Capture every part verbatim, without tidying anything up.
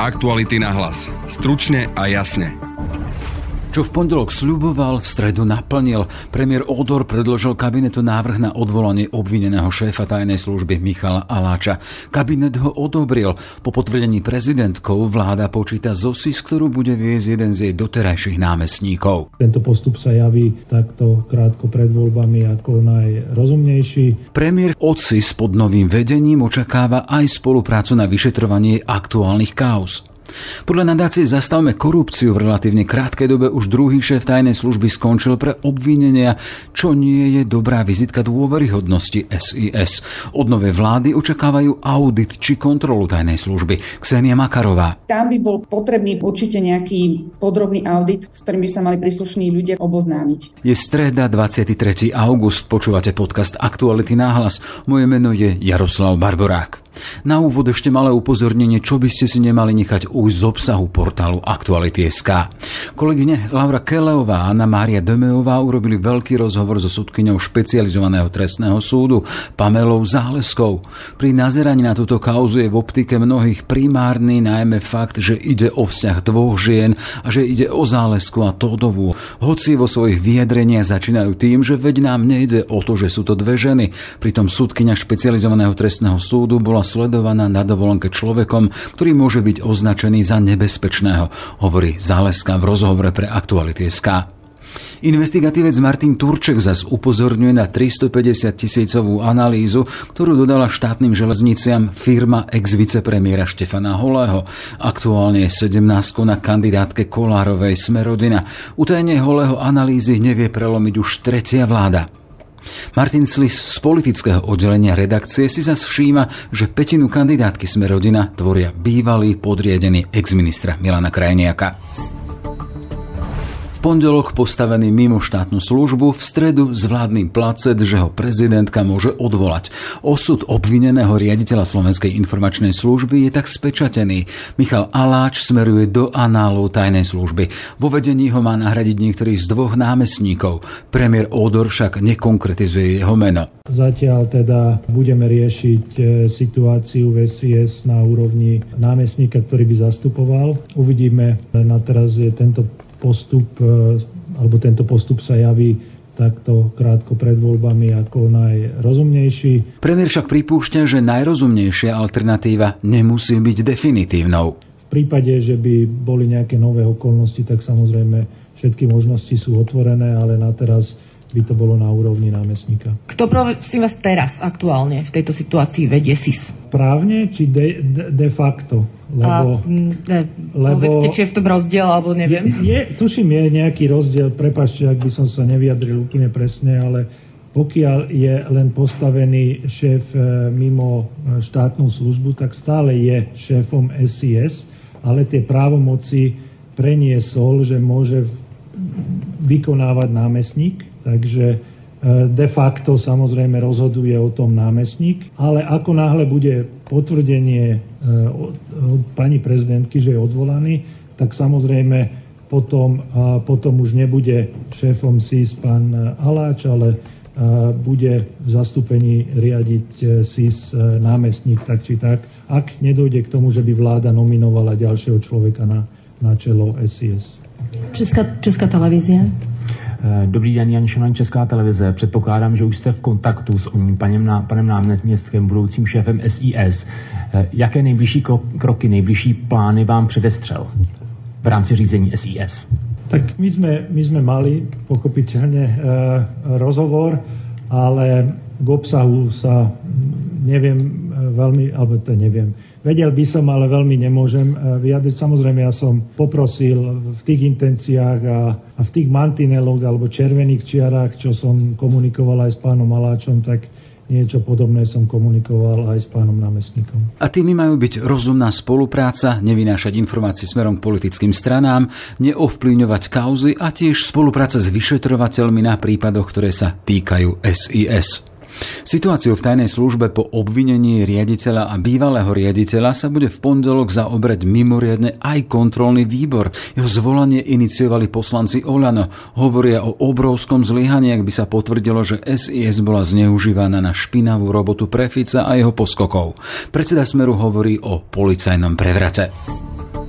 Aktuality na hlas. Stručne a jasne. Čo v pondelok sľuboval, v stredu naplnil. Premiér Ódor predložil kabinetu návrh na odvolanie obvineného šéfa tajnej služby Michala Aláča. Kabinet ho odobril. Po potvrdení prezidentkou vláda počíta z es í es, ktorú bude viesť jeden z jej doterajších námestníkov. Tento postup sa javí takto krátko pred voľbami ako najrozumnejší. Premiér od es í es pod novým vedením očakáva aj spoluprácu na vyšetrovanie aktuálnych káuz. Podľa nadácie Zastavme korupciu v relatívne krátkej dobe už druhý šéf tajnej služby skončil pre obvinenia, čo nie je dobrá vizitka dôveryhodnosti es í es. Od novej vlády očakávajú audit či kontrolu tajnej služby. Ksenia Makarová. Tam by bol potrebný určite nejaký podrobný audit, s ktorým by sa mali príslušní ľudia oboznámiť. Je streda dvadsiateho tretieho augusta. Počúvate podcast Aktuality na hlas. Moje meno je Jaroslav Barborák. Na úvod ešte malé upozornenie, čo by ste si nemali nechať ujsť z obsahu portálu Aktuality bodka es ká. Kolegyne Laura Keleová a Anna Mária Demeová urobili veľký rozhovor so sudkyňou špecializovaného trestného súdu Pamelou Záleskou. Pri nazeraní na túto kauzu je v optike mnohých primárny najmä fakt, že ide o vzťah dvoch žien a že ide o Zálesku a Tódovú. Hoci vo svojich vyjadreniach začínajú tým, že veď nám nejde o to, že sú to dve ženy. Pritom sudkyňa špecializovaného trestného súdu bola sledovaná na dovolenke človekom, ktorý môže byť označený za nebezpečného, hovorí Záleska v rozhovore pre Aktuality bodka es ká. Investigatívec Martin Turček zas upozorňuje na tristopäťdesiat tisícovú analýzu, ktorú dodala štátnym železniciam firma ex-vicepremiéra Štefana Holého. Aktuálne je sedemnástkou na kandidátke Kollárovej Smer-rodina. Utajenie Holého analýzy nevie prelomiť už tretia vláda. Martin Slis z politického oddelenia redakcie si zas všíma, že pätinu kandidátky Smer-rodina tvoria bývalí podriadení ex-ministra Milana Krajniaka. V pondelok postavený mimo štátnu službu, v stredu s vládnym placet, že ho prezidentka môže odvolať. Osud obvineného riaditeľa Slovenskej informačnej služby je tak spečatený. Michal Aláč smeruje do análov tajnej služby. Vo vedení ho má nahradiť niektorý z dvoch námestníkov. Premiér Ódor však nekonkretizuje jeho meno. Zatiaľ teda budeme riešiť situáciu v es í es na úrovni námestníka, ktorý by zastupoval. Uvidíme, na teraz je tento postup, alebo tento postup sa javí takto krátko pred voľbami ako najrozumnejší. Premiér však pripúšťa, že najrozumnejšia alternatíva nemusí byť definitívnou. V prípade, že by boli nejaké nové okolnosti, tak samozrejme všetky možnosti sú otvorené, ale na teraz by to bolo na úrovni námestníka. Kto prosím vás teraz aktuálne v tejto situácii vedie es í es? Právne či de, de, de facto? Lebo, A, ne, lebo povedzte, či je v tom rozdiel, alebo neviem. Je, je, tuším, je nejaký rozdiel, prepáčte, ak by som sa nevyjadril úplne presne, ale pokiaľ je len postavený šéf mimo štátnu službu, tak stále je šéfom es í es, ale tie právomoci preniesol, že môže vykonávať námestník. Takže de facto samozrejme rozhoduje o tom námestník, ale ako náhle bude potvrdenie od pani prezidentky, že je odvolaný, tak samozrejme potom, potom už nebude šéfom es í es pán Aláč, ale bude v zastúpení riadiť es í es námestník tak či tak, ak nedojde k tomu, že by vláda nominovala ďalšieho človeka na, na čelo es í es. Česká, Česká televízia. Dobrý den, Jan Šeman, Česká televize. Předpokládám, že už jste v kontaktu s panem, panem náměstkem, budoucím šéfem es í es. Jaké nejbližší kroky, nejbližší plány vám předestřel v rámci řízení es í es? Tak my sme, my sme mali pochopiteľne e, rozhovor, ale k obsahu sa neviem veľmi, alebo to neviem, vedel by som, ale veľmi nemôžem vyjadriť. Samozrejme, ja som poprosil v tých intenciách a, a v tých mantineloch alebo červených čiarách, čo som komunikoval aj s pánom Aláčom, tak niečo podobné som komunikoval aj s pánom námestníkom. A tými majú byť rozumná spolupráca, nevynášať informácie smerom k politickým stranám, neovplyvňovať kauzy a tiež spolupráca s vyšetrovateľmi na prípadoch, ktoré sa týkajú es í es. Situáciu v tajnej službe po obvinení riaditeľa a bývalého riaditeľa sa bude v pondelok zaobrať mimoriadne aj kontrolný výbor. Jeho zvolanie iniciovali poslanci Oľano. Hovoria o obrovskom zlyhaní, ak by sa potvrdilo, že es í es bola zneužívaná na špinavú robotu pre Fica a jeho poskokov. Predseda Smeru hovorí o policajnom prevrate.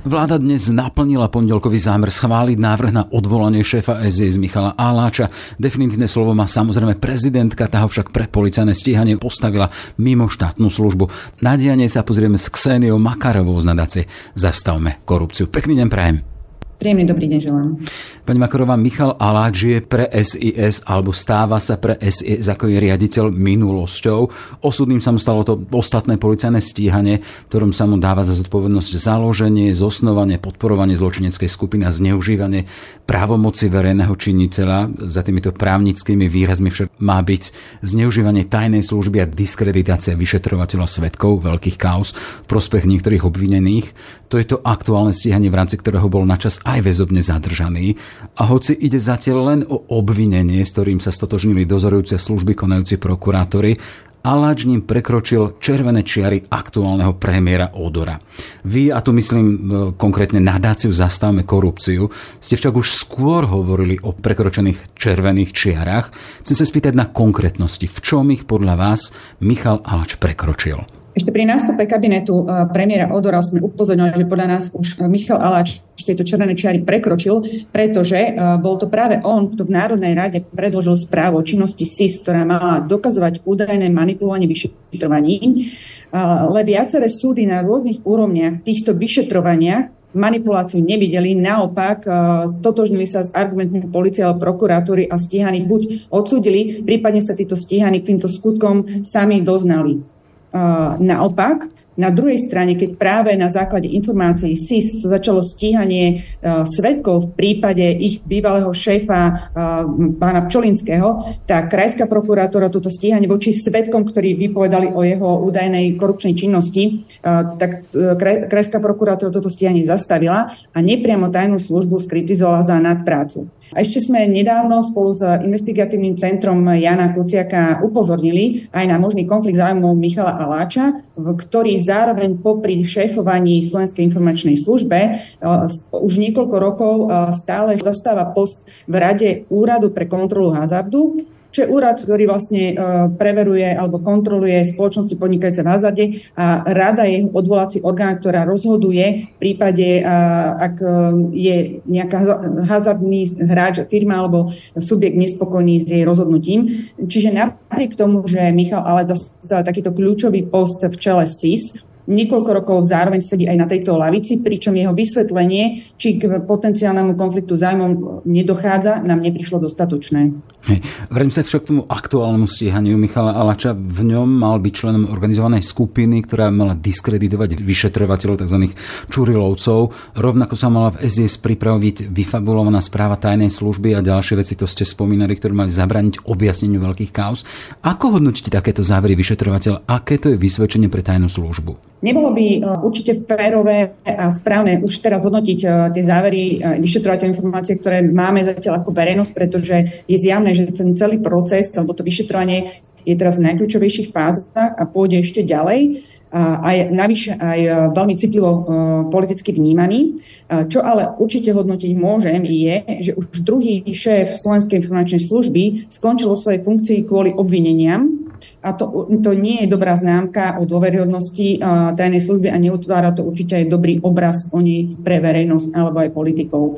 Vláda dnes naplnila pondelkový zámer schváliť návrh na odvolanie šéfa es í es Michala Aláča. Definitívne slovo má samozrejme prezidentka, tá ho však pre policajné stíhanie postavila mimo štátnu službu. Na dianie sa pozrieme s Kseniou Makarovou z nadácie Zastavme korupciu. Pekný deň prajem. Príjemný dobrý deň želám. Pani Makarová, Michal Aláč je pre es í es alebo stáva sa pre es í es ako je riaditeľ minulosťou. Osudným sa mu stalo to ostatné policajné stíhanie, ktorom sa mu dáva za zodpovednosť založenie, zosnovanie, podporovanie zločineckej skupiny a zneužívanie právomoci verejného činiteľa. Za týmito právnickými výrazmi však má byť zneužívanie tajnej služby a diskreditácia vyšetrovateľov svedkov veľkých kauz v prospech niektorých obvinených. To je to aktuálne stíhanie, v rámci ktorého bol načas aj väzobne zadržaný. A hoci ide zatiaľ len o obvinenie, s ktorým sa stotožnili dozorujúce služby konajúci prokurátori, Aláč ním prekročil červené čiary aktuálneho premiéra Odora. Vy, a tu myslím konkrétne nadáciu Zastavme korupciu, ste však už skôr hovorili o prekročených červených čiarach. Chcem sa spýtať na konkrétnosti. V čom ich podľa vás Michal Aláč prekročil? Ešte pri nástupe kabinetu premiéra Odora sme upozornili, že podľa nás už Michal Aláč tieto červené čiary prekročil, pretože bol to práve on, kto v Národnej rade predložil správu o činnosti es í es, ktorá mala dokazovať údajné manipulovanie vyšetrovaním, ale viaceré súdy na rôznych úrovniach v týchto vyšetrovaniach manipuláciu nevideli, naopak stotožnili sa s argumentmi polície alebo prokuratúry a stíhaných buď odsúdili, prípadne sa títo stíhaní k týmto skutkom sami doznali. Uh, naopak, na druhej strane, keď práve na základe informácií es í es sa začalo stíhanie uh, svedkov v prípade ich bývalého šéfa uh, pána Pčolinského, tak krajská prokuratúra toto stíhanie voči svedkom, ktorí vypovedali o jeho údajnej korupčnej činnosti, uh, tak uh, kraj, krajská prokuratúra toto stíhanie zastavila a nepriamo tajnú službu skritizovala za nadprácu. A ešte sme nedávno spolu s investigatívnym centrom Jána Kuciaka upozornili aj na možný konflikt záujmov Michala Aláča, ktorý zároveň popri šéfovaní Slovenskej informačnej službe už niekoľko rokov stále zastáva post v Rade Úradu pre kontrolu hazardu, čo je úrad, ktorý vlastne preveruje alebo kontroluje spoločnosti podnikajúce v hazarde a rada je odvolací orgán, ktorá rozhoduje v prípade, ak je nejaká hazardný hráč, firma alebo subjekt nespokojný s jej rozhodnutím. Čiže napriek tomu, že Michal Aláč zastáva takýto kľúčový post v čele es í es, niekoľko rokov zároveň sedí aj na tejto lavici, pričom jeho vysvetlenie, či k potenciálnemu konfliktu zájmov nedochádza, nám neprišlo dostatočné. Hej. Vrem sa však k tomu aktuálnemu stíhaniu Michala Aláča. V ňom mal byť členom organizovanej skupiny, ktorá mala diskreditovať vyšetrovateľov, tzv. Čurilovcov. Rovnako sa mala v es í es pripraviť vyfabulovaná správa tajnej služby a ďalšie veci, to ste spomínali, ktoré mali zabrániť objasneniu veľkých kauz. Ako hodnotíte takéto závery vyšetrovateľa? Aké to je vysvedčenie pre tajnú službu? Nebolo by určite férové a správne už teraz hodnotiť tie závery vyšetrovateľov informácie, ktoré máme zatiaľ ako verejnosť, pretože je zjavné, že ten celý proces, alebo to vyšetrovanie je teraz v najkľúčovejších fázach a pôjde ešte ďalej. A aj navyše aj veľmi citlivo politicky vnímaný. Čo ale určite hodnotiť môžem je, že už druhý šéf Slovenskej informačnej služby skončil vo svojej funkcii kvôli obvineniam. A to, to nie je dobrá známka o dôveryhodnosti tajnej služby a neutvára to určite aj dobrý obraz o nej pre verejnosť alebo aj politikov.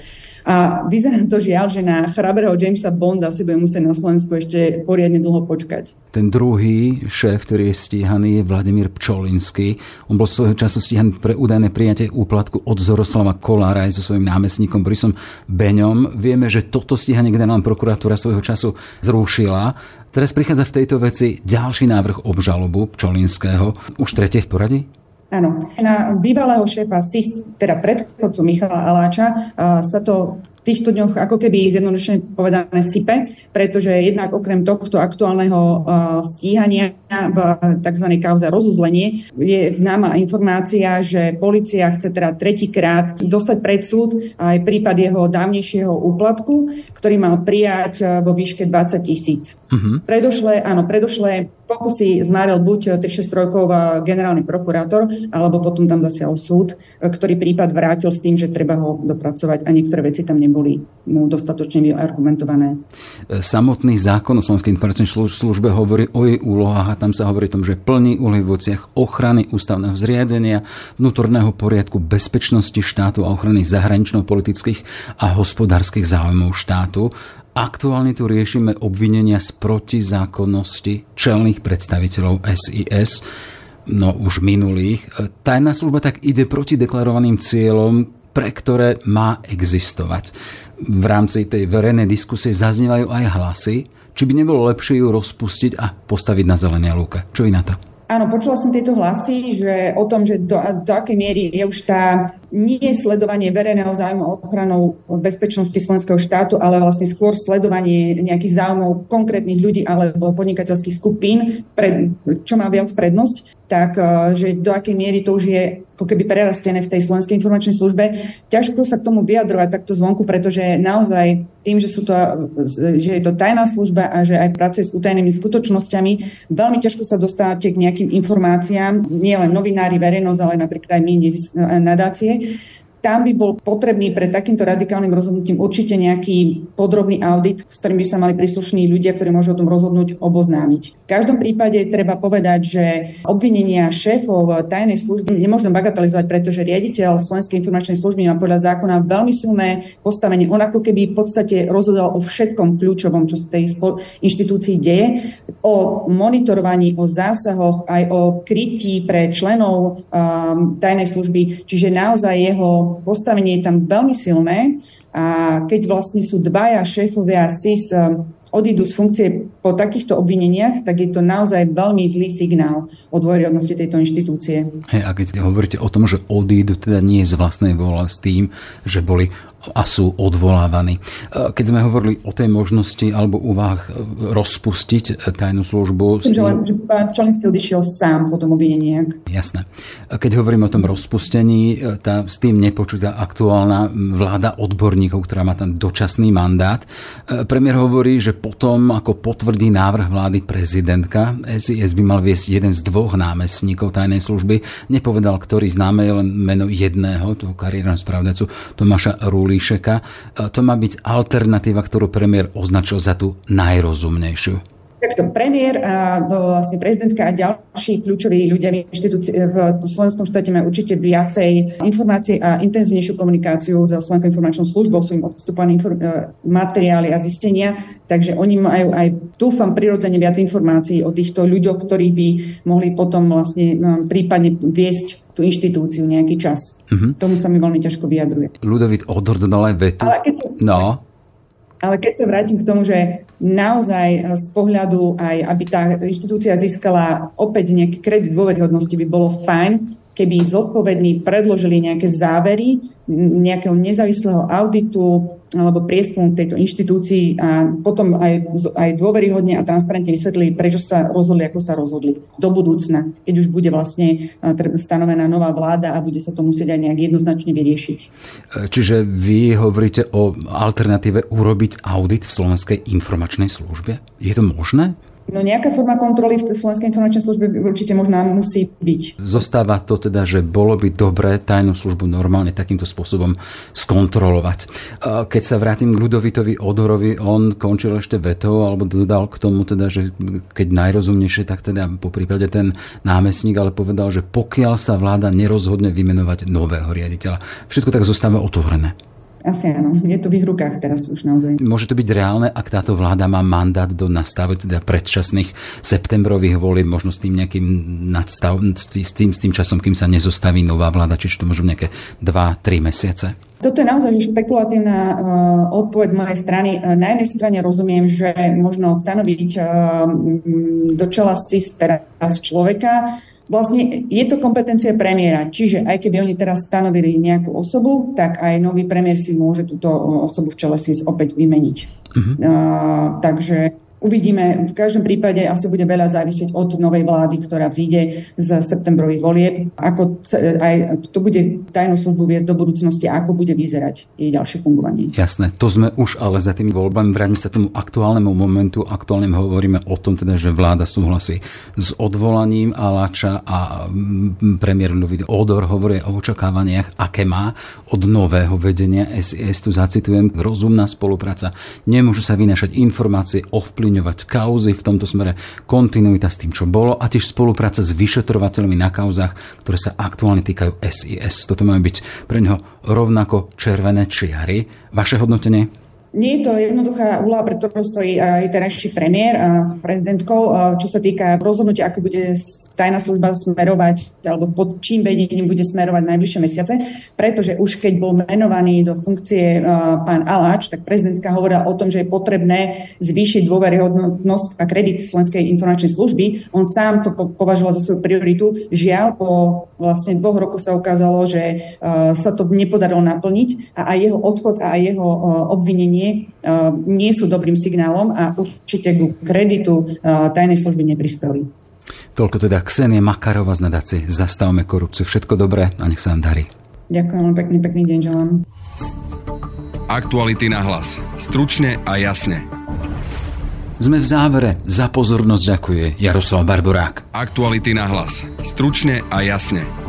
A vyzerá to žiaľ, že na chrabrého Jamesa Bonda si bude musieť na Slovensku ešte poriadne dlho počkať. Ten druhý šéf, ktorý je stíhaný, je Vladimír Pčolinský. On bol svojho času stíhaný pre údajné prijatie úplatku od Zoroslava Kollára aj so svojím námestníkom Borisom Beňom. Vieme, že toto stíhanie generálna prokuratúra svojho času zrušila. Teraz prichádza v tejto veci ďalší návrh obžalobu Pčolinského, už tretie v poradí? Áno. Na bývalého šéfa es í es, teda predchodcu Michala Aláča, sa to v týchto dňoch ako keby zjednodušene povedané sype, pretože jednak okrem tohto aktuálneho stíhania v tzv. Kauze rozuzlenie je známa informácia, že polícia chce teda tretíkrát dostať pred súd aj prípad jeho dávnejšieho úplatku, ktorý mal prijať vo výške dvadsať tisíc. Uh-huh. Predošlé, áno, predošlé pokusy zmáril buď tri šesť rokov generálny prokurátor, alebo potom tam zasiahol súd, ktorý prípad vrátil s tým, že treba ho dopracovať a niektoré veci tam neboli mu dostatočne argumentované. Samotný zákon o Slovenskej informačnej službe hovorí o jej úlohách a tam sa hovorí o tom, že plní úlohy v veciach ochrany ústavného zriadenia, vnútorného poriadku, bezpečnosti štátu a ochrany zahranično-politických a hospodárskych záujmov štátu. Aktuálne tu riešime obvinenia z protizákonnosti čelných predstaviteľov es í es, no už minulých. Tajná služba tak ide proti deklarovaným cieľom, pre ktoré má existovať. V rámci tej verejnej diskusie zaznievajú aj hlasy, či by nebolo lepšie ju rozpustiť a postaviť na zelené lúke. Čo je na to? Áno, počula som tieto hlasy, že o tom, že do, do akej miery je už tá nie sledovanie verejného záujmu ochranou bezpečnosti slovenského štátu, ale vlastne skôr sledovanie nejakých záujmov konkrétnych ľudí alebo podnikateľských skupín, pred, čo má viac prednosť, tak že do akej miery to už je ako keby prerastené v tej Slovenskej informačnej službe. Ťažko sa k tomu vyjadrovať takto zvonku, pretože naozaj tým, že, sú to, že je to tajná služba a že aj pracuje s utajenými skutočnosťami, veľmi ťažko sa dostávate k nejakým informáciám, nie len novinári, verejnosť, ale napríklad aj my nadácie. Tam by bol potrebný pred takýmto radikálnym rozhodnutím určite nejaký podrobný audit, s ktorým by sa mali príslušní ľudia, ktorí môžu o tom rozhodnúť, oboznámiť. V každom prípade treba povedať, že obvinenia šéfov tajnej služby nemôžno bagatelizovať, pretože riaditeľ Slovenskej informačnej služby má podľa zákona veľmi silné postavenie. On ako keby v podstate rozhodol o všetkom kľúčovom, čo sa v tej inštitúcii deje, o monitorovaní, o zásahoch, aj o krytí pre členov um, tajnej služby. Čiže naozaj jeho postavenie je tam veľmi silné a keď vlastne sú dvaja šéfovia es í es odídu z funkcie po takýchto obvineniach, tak je to naozaj veľmi zlý signál o dôveryhodnosti tejto inštitúcie. Hey, a keď hovoríte o tom, že odídu, teda nie z vlastnej vôle s tým, že boli a sú odvolávaní. Keď sme hovorili o tej možnosti alebo úvah rozpustiť tajnú službu... Že pán Čolinský odišiel sám po tom obvineniach. Jasné. Keď hovoríme o tom rozpustení, tá, s tým nepočíta aktuálna vláda odborníkov, ktorá má tam dočasný mandát. Premiér hovorí, že potom, ako potvrdí návrh vlády prezidentka, es í es by mal viesť jeden z dvoch námestníkov tajnej služby. Nepovedal, ktorý známe, len meno jedného, toho kariérneho spravodajcu Tomáša Rulíšeka. To má byť alternatíva, ktorú premiér označil za tú najrozumnejšiu. Takto premiér a vlastne prezidentka a ďalší kľúčoví ľudia v inštitúcii v slovenskom štáte majú určite viacej informácií a intenzívnejšiu komunikáciu so Slovenskou informačnou službou, sú im odstúpané inform- materiály a zistenia, takže oni majú aj, dúfam, prirodzene viac informácií o týchto ľuďoch, ktorí by mohli potom vlastne prípadne viesť tú inštitúciu nejaký čas. Uh-huh. Tomu sa mi veľmi ťažko vyjadruje. Ľudovít Odor dodal aj vetu. Ale keď sa, no. Ale keď sa vrátim k tomu, že naozaj z pohľadu aj, aby tá inštitúcia získala opäť nejaký kredit dôveryhodnosti, by bolo fajn, keby zodpovední predložili nejaké závery nejakého nezávislého auditu alebo prieskumu tejto inštitúcii a potom aj, aj dôveryhodne a transparentne vysvetlili, prečo sa rozhodli, ako sa rozhodli do budúcna, keď už bude vlastne stanovená nová vláda a bude sa to musieť aj nejak jednoznačne vyriešiť. Čiže vy hovoríte o alternatíve urobiť audit v Slovenskej informačnej službe? Je to možné? No nejaká forma kontroly v Slovenskej informačnej službe určite možná musí byť. Zostáva to teda, že bolo by dobré tajnú službu normálne takýmto spôsobom skontrolovať. Keď sa vrátim k Ľudovítovi Odorovi, on končil ešte vetou, alebo dodal k tomu teda, že keď najrozumnejšie, tak teda po prípade ten námestník, ale povedal, že pokiaľ sa vláda nerozhodne vymenovať nového riaditeľa. Všetko tak zostáva otvorené. Asi áno, je to v ich rukách teraz už naozaj. Môže to byť reálne, ak táto vláda má mandát do nastavu teda predčasných septembrových volieb, možno s tým nejakým nadstav, s tým, s tým časom, kým sa nezostaví nová vláda, čiže to možno nejaké dva tri mesiace? Toto je naozaj špekulatívna uh, odpoveď z mojej strany. Na jednej strane rozumiem, že možno stanoviť uh, do čela es í es teraz človeka. Vlastne je to kompetencia premiéra, čiže aj keby oni teraz stanovili nejakú osobu, tak aj nový premiér si môže túto osobu v čele es í es opäť vymeniť. Uh-huh. Uh, takže Uvidíme. V každom prípade asi bude veľa závisieť od novej vlády, ktorá vzíde z septembrových volieb. Ako aj to bude tajnú službu viesť do budúcnosti, ako bude vyzerať jej ďalšie fungovanie. Jasné, to sme už ale za tými voľbami. Vráťme sa tomu aktuálnemu momentu. Aktuálne hovoríme o tom, teda, že vláda súhlasí s odvolaním Aláča a premiér Ľudvík Ódor hovorí o očakávaniach, aké má od nového vedenia es í es. Tu zacitujem: rozumná spolupráca, nemôžu sa vynášať informácie, ovplyvňovať kauzy, v tomto smere kontinuita s tým, čo bolo, a tiež spolupráca s vyšetrovateľmi na kauzách, ktoré sa aktuálne týkajú es í es. Toto majú byť pre ňoho rovnako červené čiary. Vaše hodnotenie? Nie je to jednoduchá úloha, pre ktorú stojí aj terajší premiér s prezidentkou, čo sa týka rozhodnutia, ako bude tajná služba smerovať, alebo pod čím vedením bude smerovať najbližšie mesiace, pretože už keď bol menovaný do funkcie pán Aláč, tak prezidentka hovorila o tom, že je potrebné zvýšiť dôveryhodnosť a kredit Slovenskej informačnej služby. On sám to považoval za svoju prioritu. Žiaľ, po vlastne dvoch rokoch sa ukázalo, že sa to nepodarilo naplniť a aj jeho odchod a aj jeho obvinenie nie sú dobrým signálom a určite ku kreditu tajnej služby neprispeli. Toľko teda Ksenia Makarová z nadácie Zastavme korupciu. Všetko dobré a nech sa vám darí. Ďakujem, pekný, pekný deň želám. Aktuality na hlas. Stručne a jasne. Sme v závere. Za pozornosť ďakuje Jaroslav Barborák. Aktuality na hlas. Stručne a jasne.